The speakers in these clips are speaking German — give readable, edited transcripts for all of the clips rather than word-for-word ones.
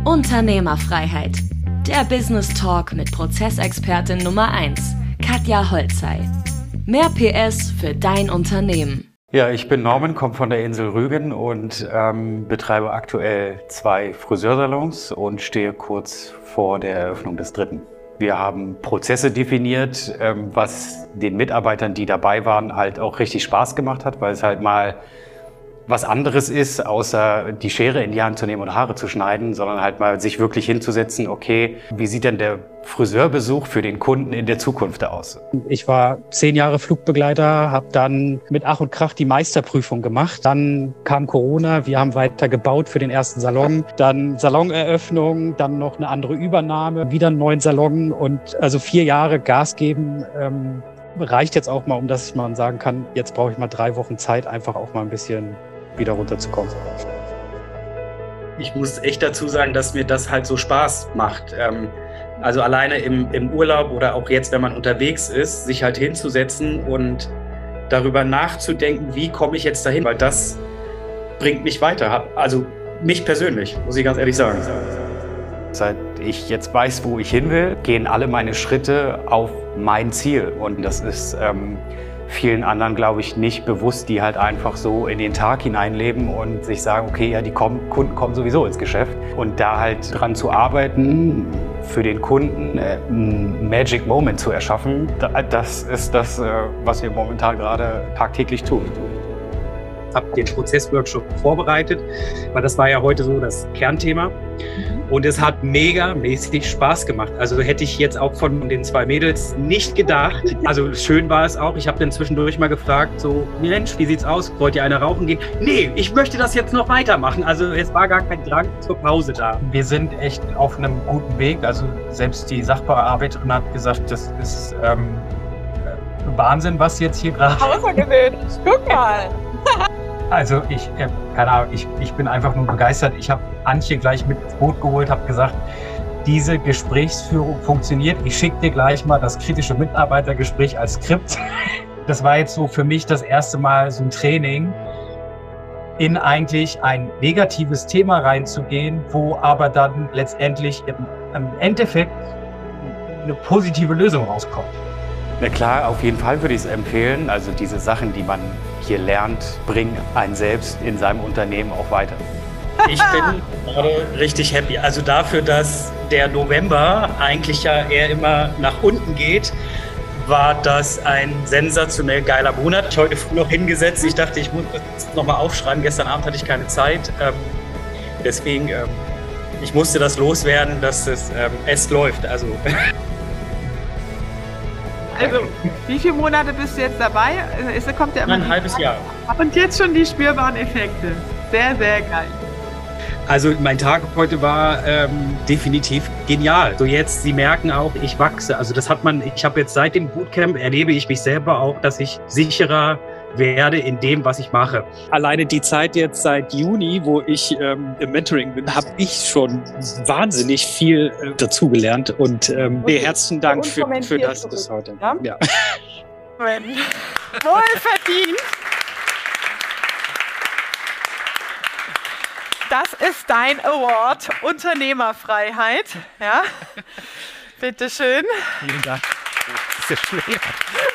Unternehmerfreiheit. Der Business Talk mit Prozessexpertin Nummer 1, Katja Holzei. Mehr PS für dein Unternehmen. Ja, ich bin Norman, komme von der Insel Rügen und betreibe aktuell 2 Friseursalons und stehe kurz vor der Eröffnung des 3. Wir haben Prozesse definiert, was den Mitarbeitern, die dabei waren, halt auch richtig Spaß gemacht hat, weil es halt mal was anderes ist, außer die Schere in die Hand zu nehmen und Haare zu schneiden, sondern halt mal sich wirklich hinzusetzen, okay, wie sieht denn der Friseurbesuch für den Kunden in der Zukunft aus? Ich war 10 Jahre Flugbegleiter, habe dann mit Ach und Krach die Meisterprüfung gemacht. Dann kam Corona, wir haben weiter gebaut für den ersten Salon, dann Saloneröffnung, dann noch eine andere Übernahme, wieder einen neuen Salon und also 4 Jahre Gas geben. Reicht jetzt auch mal, um dass man sagen kann, jetzt brauche ich mal 3 Wochen Zeit, einfach auch mal ein bisschen wieder runterzukommen. Ich muss echt dazu sagen, dass mir das halt so Spaß macht. Also alleine im Urlaub oder auch jetzt, wenn man unterwegs ist, sich halt hinzusetzen und darüber nachzudenken, wie komme ich jetzt dahin, weil das bringt mich weiter. Also mich persönlich, muss ich ganz ehrlich sagen. Seit ich jetzt weiß, wo ich hin will, gehen alle meine Schritte auf mein Ziel. Und das ist vielen anderen, glaube ich, nicht bewusst, die halt einfach so in den Tag hineinleben und sich sagen, okay, ja, die Kunden kommen sowieso ins Geschäft. Und da halt dran zu arbeiten, für den Kunden einen Magic Moment zu erschaffen, das ist das, was wir momentan gerade tagtäglich tun. Ich habe den Prozessworkshop vorbereitet, weil das war ja heute so das Kernthema. Und es hat megamäßig Spaß gemacht. Also hätte ich jetzt auch von den 2 Mädels nicht gedacht. Also schön war es auch. Ich habe dann zwischendurch mal gefragt, so, Mensch, wie sieht's aus? Wollt ihr eine rauchen gehen? Nee, ich möchte das jetzt noch weitermachen. Also es war gar kein Drang zur Pause da. Wir sind echt auf einem guten Weg. Also selbst die Sachbearbeiterin hat gesagt, das ist Wahnsinn, was jetzt hier gerade... Außergewöhnlich, guck mal. Also keine Ahnung, ich bin einfach nur begeistert. Ich habe Antje gleich mit ins Boot geholt, habe gesagt, diese Gesprächsführung funktioniert. Ich schicke dir gleich mal das kritische Mitarbeitergespräch als Skript. Das war jetzt so für mich das erste Mal so ein Training, in eigentlich ein negatives Thema reinzugehen, wo aber dann letztendlich im Endeffekt eine positive Lösung rauskommt. Na klar, auf jeden Fall würde ich es empfehlen. Also diese Sachen, die man hier lernt, bringen einen selbst in seinem Unternehmen auch weiter. Ich bin gerade richtig happy. Also dafür, dass der November eigentlich ja eher immer nach unten geht, war das ein sensationell geiler Monat. Ich habe heute früh noch hingesetzt. Ich dachte, ich muss das nochmal aufschreiben. Gestern Abend hatte ich keine Zeit. Deswegen, ich musste das loswerden, dass es läuft. Also wie viele Monate bist du jetzt dabei? Kommt ja immer ein halbes Jahr. Und jetzt schon die spürbaren Effekte. Sehr, sehr geil. Also mein Tag heute war definitiv genial. So jetzt, Sie merken auch, ich wachse. Also das hat man, ich habe jetzt seit dem Bootcamp erlebe ich mich selber auch, dass ich sicherer werde in dem, was ich mache. Alleine die Zeit jetzt seit Juni, wo ich im Mentoring bin, habe ich schon wahnsinnig viel dazugelernt. Und herzlichen Dank für das heute. Ja? Ja. Wohlverdient. Das ist dein Award, Unternehmerfreiheit. Ja? Bitteschön. Vielen Dank. Das ist ja schwer.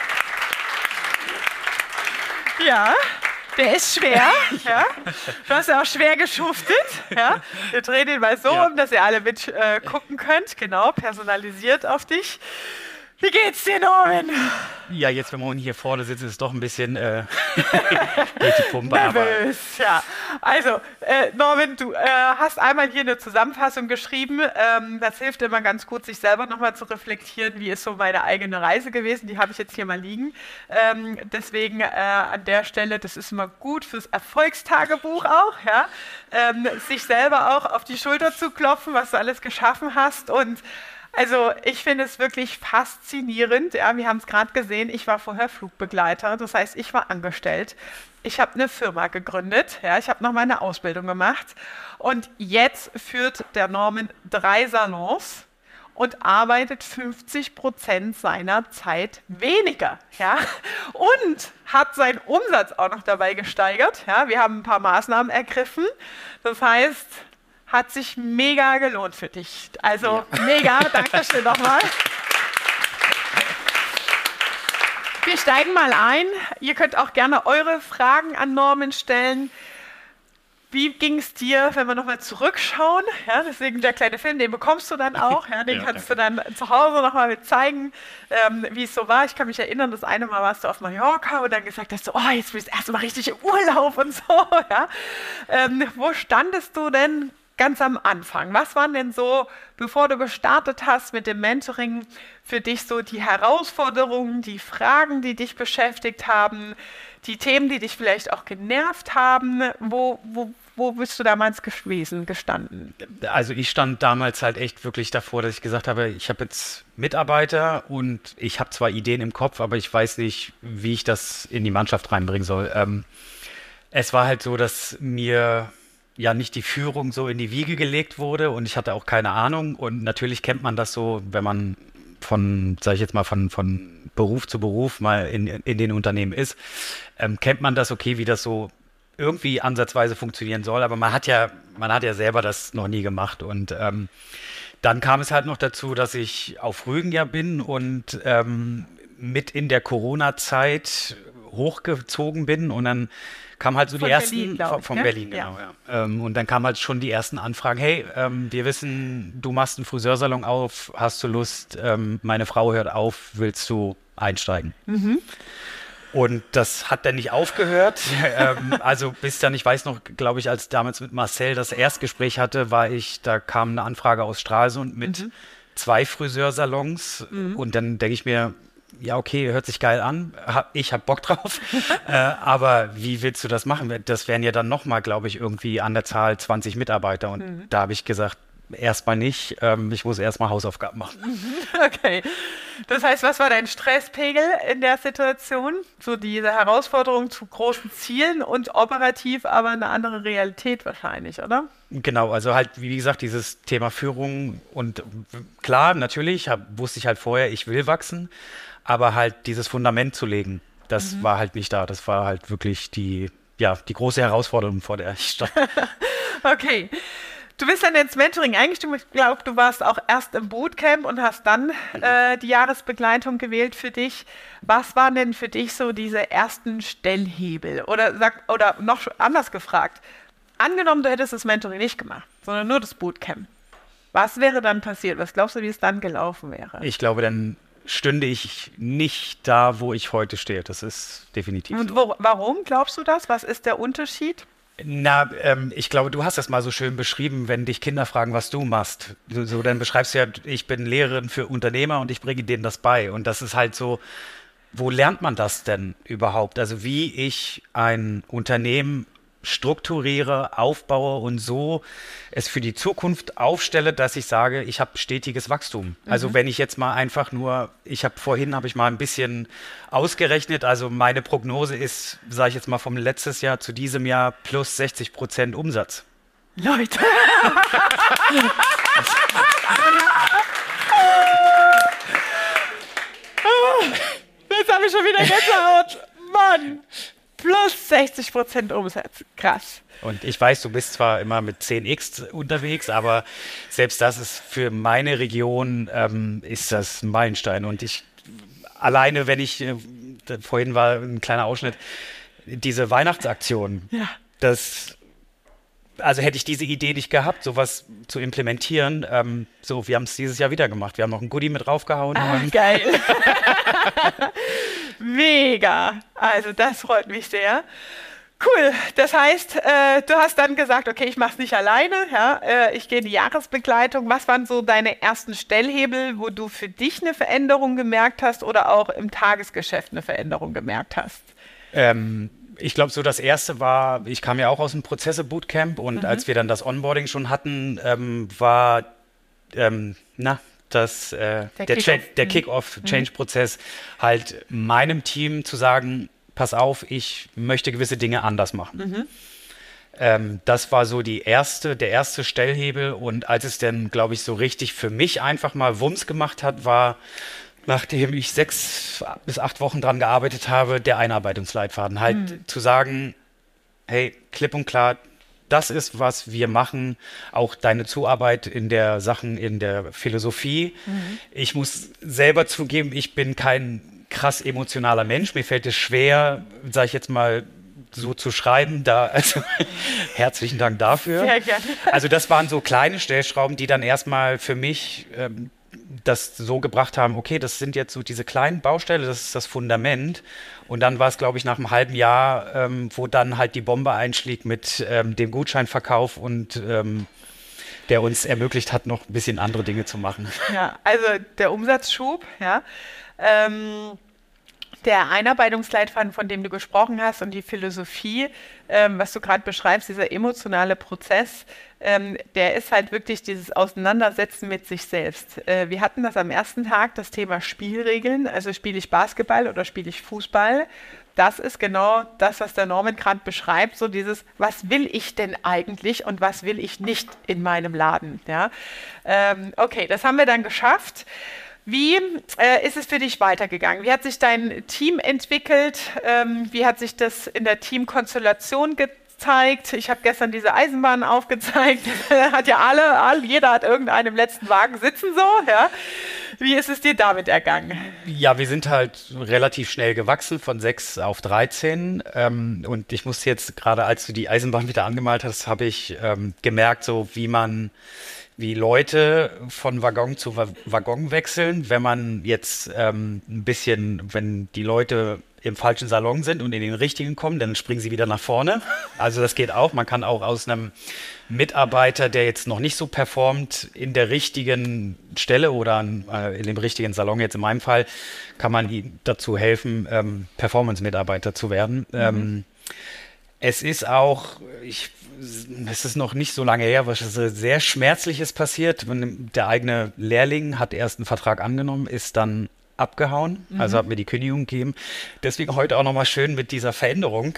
Ja, der ist schwer. Ja. Du hast ja auch schwer geschuftet. Ja. Wir drehen ihn mal so um, dass ihr alle mit gucken könnt. Genau, personalisiert auf dich. Wie geht's dir, Norman? Ja, jetzt, wenn man hier vorne sitzt, ist es doch ein bisschen geht die Pumpe. Nervös, ja. Also, Norman, du hast einmal hier eine Zusammenfassung geschrieben. Das hilft immer ganz gut, sich selber nochmal zu reflektieren, wie ist so meine eigene Reise gewesen. Die habe ich jetzt hier mal liegen. Deswegen an der Stelle, das ist immer gut fürs Erfolgstagebuch auch, ja. Sich selber auch auf die Schulter zu klopfen, was du alles geschaffen hast. Und also ich finde es wirklich faszinierend. Ja, wir haben es gerade gesehen, ich war vorher Flugbegleiter, das heißt, ich war angestellt. Ich habe eine Firma gegründet, ja, ich habe noch meine Ausbildung gemacht und jetzt führt der Norman 3 Salons und arbeitet 50% seiner Zeit weniger. Ja, und hat seinen Umsatz auch noch dabei gesteigert. Ja, wir haben ein paar Maßnahmen ergriffen, das heißt, hat sich mega gelohnt für dich. Also mega, danke schön nochmal. Wir steigen mal ein. Ihr könnt auch gerne eure Fragen an Norman stellen. Wie ging es dir, wenn wir nochmal zurückschauen? Ja, deswegen der kleine Film, den bekommst du dann auch. Ja, den kannst du dann zu Hause nochmal mit zeigen, wie es so war. Ich kann mich erinnern, das eine Mal warst du auf Mallorca und dann gesagt hast du, oh, jetzt bist du erst mal richtig im Urlaub und so. Ja. Wo standest du denn ganz am Anfang? Was waren denn so, bevor du gestartet hast mit dem Mentoring, für dich so die Herausforderungen, die Fragen, die dich beschäftigt haben, die Themen, die dich vielleicht auch genervt haben? Wo bist du damals gestanden? Also ich stand damals halt echt wirklich davor, dass ich gesagt habe, ich habe jetzt Mitarbeiter und ich habe zwar Ideen im Kopf, aber ich weiß nicht, wie ich das in die Mannschaft reinbringen soll. Es war halt so, dass mir ja nicht die Führung so in die Wiege gelegt wurde und ich hatte auch keine Ahnung. Und natürlich kennt man das so, wenn man von Beruf zu Beruf mal in den Unternehmen ist, kennt man das, okay, wie das so irgendwie ansatzweise funktionieren soll, aber man hat ja selber das noch nie gemacht und dann kam es halt noch dazu, dass ich auf Rügen ja bin und mit in der Corona-Zeit hochgezogen bin und dann kam halt so von die ersten Berlin, von Berlin, genau, ja. Und dann kamen halt schon die ersten Anfragen, hey, wir wissen, du machst einen Friseursalon auf, hast du Lust, meine Frau hört auf, willst du einsteigen? Mhm. Und das hat dann nicht aufgehört, also bis dann, ich weiß noch, glaube ich, als damals mit Marcel das Erstgespräch hatte, da kam eine Anfrage aus Stralsund mit 2 Friseursalons und dann denke ich mir, ja, okay, hört sich geil an, ich habe Bock drauf, aber wie willst du das machen? Das wären ja dann nochmal, glaube ich, irgendwie an der Zahl 20 Mitarbeiter und da habe ich gesagt, erstmal nicht, ich muss erstmal Hausaufgaben machen. Okay, das heißt, was war dein Stresspegel in der Situation? So diese Herausforderung zu großen Zielen und operativ aber eine andere Realität wahrscheinlich, oder? Genau, also halt, wie gesagt, dieses Thema Führung und klar, natürlich wusste ich halt vorher, ich will wachsen, aber halt dieses Fundament zu legen, das war halt nicht da. Das war halt wirklich die große Herausforderung, vor der ich stand. Okay. Du bist dann ins Mentoring eingestiegen. Ich glaube, du warst auch erst im Bootcamp und hast dann die Jahresbegleitung gewählt für dich. Was waren denn für dich so diese ersten Stellhebel? Oder noch anders gefragt, angenommen, du hättest das Mentoring nicht gemacht, sondern nur das Bootcamp. Was wäre dann passiert? Was glaubst du, wie es dann gelaufen wäre? Ich glaube, dann stünde ich nicht da, wo ich heute stehe. Das ist definitiv und so. Warum glaubst du das? Was ist der Unterschied? Na, ich glaube, du hast das mal so schön beschrieben, wenn dich Kinder fragen, was du machst. Dann beschreibst du ja, ich bin Lehrerin für Unternehmer und ich bringe denen das bei. Und das ist halt so, wo lernt man das denn überhaupt? Also wie ich ein Unternehmen strukturiere, aufbaue und so es für die Zukunft aufstelle, dass ich sage, ich habe stetiges Wachstum. Also wenn ich jetzt mal einfach nur, habe ich mal ein bisschen ausgerechnet, also meine Prognose ist, sage ich jetzt mal vom letztes Jahr zu diesem Jahr plus 60% Umsatz. Leute! Jetzt habe ich schon wieder Gänsehaut. Mann! Plus 60% Umsatz. Krass. Und ich weiß, du bist zwar immer mit 10x unterwegs, aber selbst das ist für meine Region, ist das ein Meilenstein. Und alleine, wenn ich, vorhin war ein kleiner Ausschnitt, diese Weihnachtsaktion, also hätte ich diese Idee nicht gehabt, sowas zu implementieren. Wir haben es dieses Jahr wieder gemacht. Wir haben noch ein Goodie mit draufgehauen. Geil. Mega. Also das freut mich sehr. Cool. Das heißt, du hast dann gesagt, okay, ich mache es nicht alleine. Ja, ich gehe in die Jahresbegleitung. Was waren so deine ersten Stellhebel, wo du für dich eine Veränderung gemerkt hast oder auch im Tagesgeschäft eine Veränderung gemerkt hast? Ich glaube, so das Erste war, ich kam ja auch aus dem Prozesse-Bootcamp und als wir dann das Onboarding schon hatten, war der Kick-Off-Change-Prozess halt meinem Team zu sagen, pass auf, ich möchte gewisse Dinge anders machen. Das war so der erste Stellhebel und als es dann, glaube ich, so richtig für mich einfach mal Wumms gemacht hat, war, nachdem ich 6 bis 8 Wochen dran gearbeitet habe, der Einarbeitungsleitfaden. Halt zu sagen, hey, klipp und klar, das ist, was wir machen, auch deine Zuarbeit in der Philosophie. Ich muss selber zugeben, ich bin kein krass emotionaler Mensch. Mir fällt es schwer, sage ich jetzt mal, so zu schreiben. Also herzlichen Dank dafür. Sehr gerne. Also das waren so kleine Stellschrauben, die dann erstmal für mich das so gebracht haben, okay, das sind jetzt so diese kleinen Baustelle, das ist das Fundament. Und dann war es, glaube ich, nach einem halben Jahr, wo dann halt die Bombe einschlägt mit dem Gutscheinverkauf und der uns ermöglicht hat, noch ein bisschen andere Dinge zu machen. Ja, also der Umsatzschub, ja. Der Einarbeitungsleitfaden, von dem du gesprochen hast, und die Philosophie, was du gerade beschreibst, dieser emotionale Prozess, der ist halt wirklich dieses Auseinandersetzen mit sich selbst. Wir hatten das am ersten Tag, das Thema Spielregeln, also spiele ich Basketball oder spiele ich Fußball. Das ist genau das, was der Norman gerade beschreibt, so dieses, was will ich denn eigentlich und was will ich nicht in meinem Laden. Ja? Okay, das haben wir dann geschafft. Wie ist es für dich weitergegangen? Wie hat sich dein Team entwickelt? Wie hat sich das in der Teamkonstellation gezeigt? Ich habe gestern diese Eisenbahn aufgezeigt. Hat ja jeder hat irgendeinen im letzten Wagen sitzen so. Ja? Wie ist es dir damit ergangen? Ja, wir sind halt relativ schnell gewachsen von 6 auf 13. Und ich musste jetzt, gerade als du die Eisenbahn wieder angemalt hast, habe ich gemerkt, so wie Leute von Waggon zu Waggon wechseln, wenn man jetzt wenn die Leute im falschen Salon sind und in den richtigen kommen, dann springen sie wieder nach vorne. Also das geht auch. Man kann auch aus einem Mitarbeiter, der jetzt noch nicht so performt, in der richtigen Stelle oder in dem richtigen Salon, jetzt in meinem Fall, kann man ihm dazu helfen, Performance-Mitarbeiter zu werden. Es ist auch, es ist noch nicht so lange her, was sehr Schmerzliches passiert. Der eigene Lehrling hat erst einen Vertrag angenommen, ist dann abgehauen, also hat mir die Kündigung gegeben. Deswegen heute auch nochmal schön mit dieser Veränderung.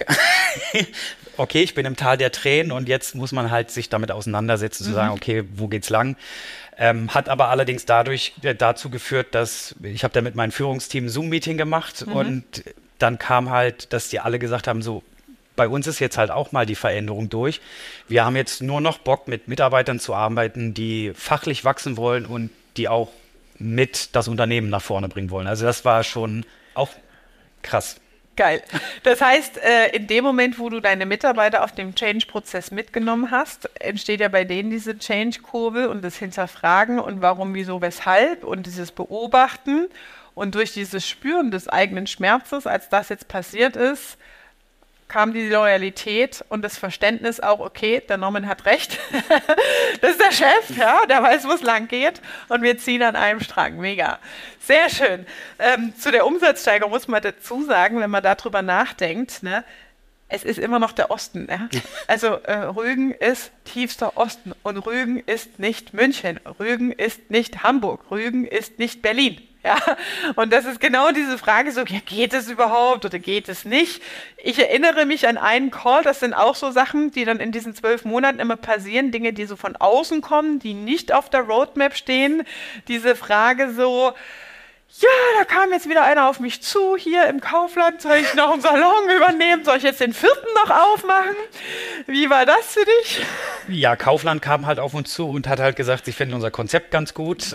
Okay, ich bin im Tal der Tränen und jetzt muss man halt sich damit auseinandersetzen, zu sagen, okay, wo geht's lang? Hat aber allerdings dazu geführt, dass ich habe da mit meinem Führungsteam ein Zoom-Meeting gemacht und dann kam halt, dass die alle gesagt haben, so, bei uns ist jetzt halt auch mal die Veränderung durch. Wir haben jetzt nur noch Bock, mit Mitarbeitern zu arbeiten, die fachlich wachsen wollen und die auch mit das Unternehmen nach vorne bringen wollen. Also das war schon auch krass. Geil. Das heißt, in dem Moment, wo du deine Mitarbeiter auf dem Change-Prozess mitgenommen hast, entsteht ja bei denen diese Change-Kurve und das Hinterfragen und warum, wieso, weshalb und dieses Beobachten. Und durch dieses Spüren des eigenen Schmerzes, als das jetzt passiert ist, kam die Loyalität und das Verständnis auch, okay, der Norman hat recht, das ist der Chef, ja, der weiß, wo es lang geht und wir ziehen an einem Strang, mega. Sehr schön. Zu der Umsatzsteigerung muss man dazu sagen, wenn man darüber nachdenkt, ne, es ist immer noch der Osten. Ja? Also Rügen ist tiefster Osten und Rügen ist nicht München, Rügen ist nicht Hamburg, Rügen ist nicht Berlin. Ja, und das ist genau diese Frage, so, ja, geht es überhaupt oder geht es nicht? Ich erinnere mich an einen Call, das sind auch so Sachen, die dann in diesen 12 Monaten immer passieren, Dinge, die so von außen kommen, die nicht auf der Roadmap stehen. Diese Frage so, ja, da kam jetzt wieder einer auf mich zu, hier im Kaufland, soll ich noch einen Salon übernehmen, soll ich jetzt den 4. noch aufmachen? Wie war das für dich? Ja, Kaufland kam halt auf uns zu und hat halt gesagt, sie finden unser Konzept ganz gut.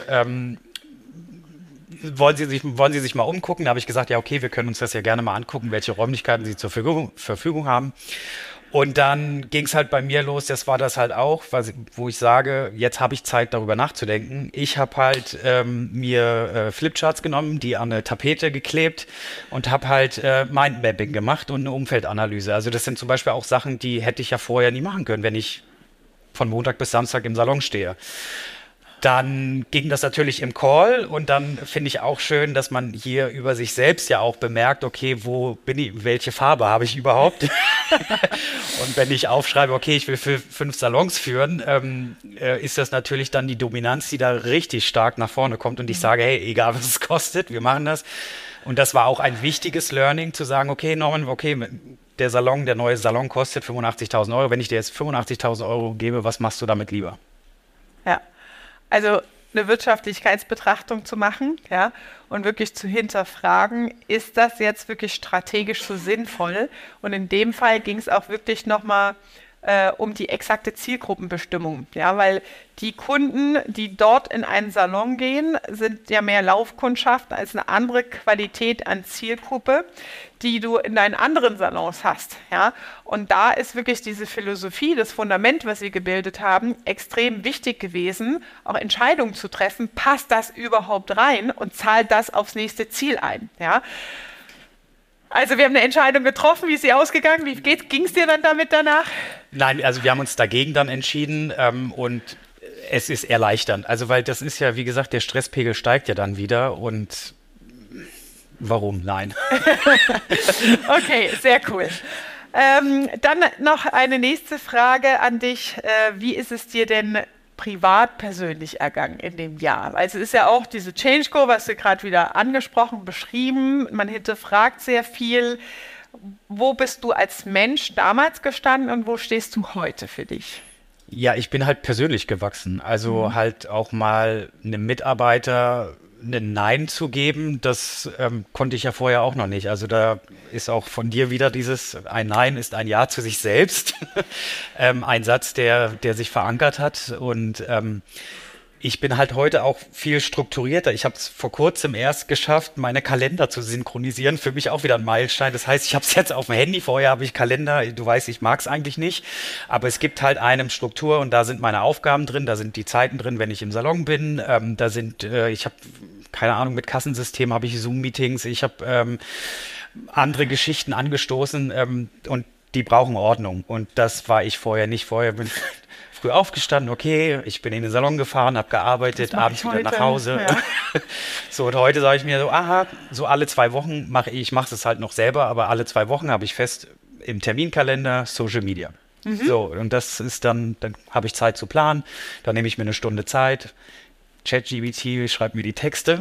Wollen Sie sich mal umgucken? Da habe ich gesagt, ja okay, wir können uns das ja gerne mal angucken, welche Räumlichkeiten Sie zur Verfügung haben. Und dann ging es halt bei mir los, das war das halt auch, wo ich sage, jetzt habe ich Zeit, darüber nachzudenken. Ich habe halt mir Flipcharts genommen, die an eine Tapete geklebt und habe halt Mindmapping gemacht und eine Umfeldanalyse. Also das sind zum Beispiel auch Sachen, die hätte ich ja vorher nie machen können, wenn ich von Montag bis Samstag im Salon stehe. Dann ging das natürlich im Call und dann finde ich auch schön, dass man hier über sich selbst ja auch bemerkt, okay, wo bin ich, welche Farbe habe ich überhaupt? Und wenn ich aufschreibe, okay, ich will 5 Salons führen, ist das natürlich dann die Dominanz, die da richtig stark nach vorne kommt und ich sage, hey, egal was es kostet, wir machen das. Und das war auch ein wichtiges Learning, zu sagen, okay, Norman, okay, der neue Salon kostet 85.000 Euro. Wenn ich dir jetzt 85.000 Euro gebe, was machst du damit lieber? Ja. Also eine Wirtschaftlichkeitsbetrachtung zu machen, ja, und wirklich zu hinterfragen, ist das jetzt wirklich strategisch so sinnvoll? Und in dem Fall ging es auch wirklich nochmal um die exakte Zielgruppenbestimmung. Ja, weil die Kunden, die dort in einen Salon gehen, sind ja mehr Laufkundschaft als eine andere Qualität an Zielgruppe, die du in deinen anderen Salons hast. Ja? Und da ist wirklich diese Philosophie, das Fundament, was sie gebildet haben, extrem wichtig gewesen, auch Entscheidungen zu treffen, passt das überhaupt rein und zahlt das aufs nächste Ziel ein. Ja? Also wir haben eine Entscheidung getroffen, wie ist sie ausgegangen? Wie ging es dir dann damit danach? Nein, also wir haben uns dagegen dann entschieden und es ist erleichternd. Also weil das ist ja, wie gesagt, der Stresspegel steigt ja dann wieder und warum? Nein. Okay, sehr cool. Dann noch eine nächste Frage an dich. Wie ist es dir denn privat persönlich ergangen in dem Jahr? Also es ist ja auch diese Change-Kurve, hast du gerade wieder angesprochen, beschrieben. Man hinterfragt sehr viel. Wo bist du als Mensch damals gestanden und wo stehst du heute für dich? Ja, ich bin halt persönlich gewachsen. Also halt auch mal einem Mitarbeiter ein Nein zu geben, das konnte ich ja vorher auch noch nicht. Also da ist auch von dir wieder ein Nein ist ein Ja zu sich selbst. Ein Satz, der sich verankert hat. Und ich bin halt heute auch viel strukturierter. Ich habe es vor kurzem erst geschafft, meine Kalender zu synchronisieren. Für mich auch wieder ein Meilenstein. Das heißt, ich habe es jetzt auf dem Handy. Vorher habe ich Kalender. Du weißt, ich mag es eigentlich nicht. Aber es gibt halt eine Struktur und da sind meine Aufgaben drin. Da sind die Zeiten drin, wenn ich im Salon bin. Ich habe, keine Ahnung, mit Kassensystem habe ich Zoom-Meetings. Ich habe andere Geschichten angestoßen und die brauchen Ordnung. Und das war ich vorher nicht. Vorher bin ich früh aufgestanden, okay, ich bin in den Salon gefahren, habe gearbeitet, abends wieder nach Hause. Ja. So, und heute sage ich mir so, so alle 2 Wochen mache ich mache es halt noch selber, aber alle 2 Wochen habe ich fest im Terminkalender Social Media. So, und das ist dann habe ich Zeit zu planen, dann nehme ich mir eine Stunde Zeit. ChatGPT schreibt mir die Texte.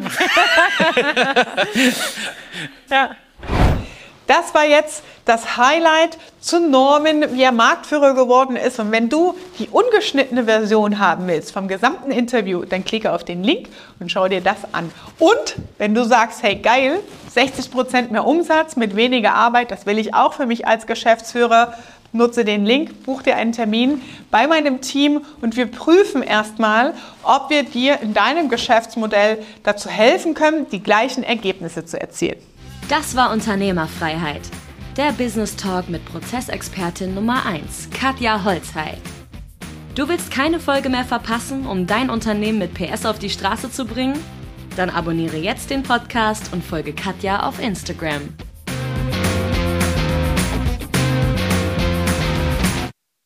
Ja. Das war jetzt das Highlight zu Norman, wie er Marktführer geworden ist. Und wenn du die ungeschnittene Version haben willst vom gesamten Interview, dann klicke auf den Link und schau dir das an. Und wenn du sagst, hey geil, 60% mehr Umsatz mit weniger Arbeit, das will ich auch für mich als Geschäftsführer, nutze den Link, buch dir einen Termin bei meinem Team und wir prüfen erstmal, ob wir dir in deinem Geschäftsmodell dazu helfen können, die gleichen Ergebnisse zu erzielen. Das war Unternehmerfreiheit. Der Business Talk mit Prozessexpertin Nummer 1, Katja Holzhey. Du willst keine Folge mehr verpassen, um dein Unternehmen mit PS auf die Straße zu bringen? Dann abonniere jetzt den Podcast und folge Katja auf Instagram.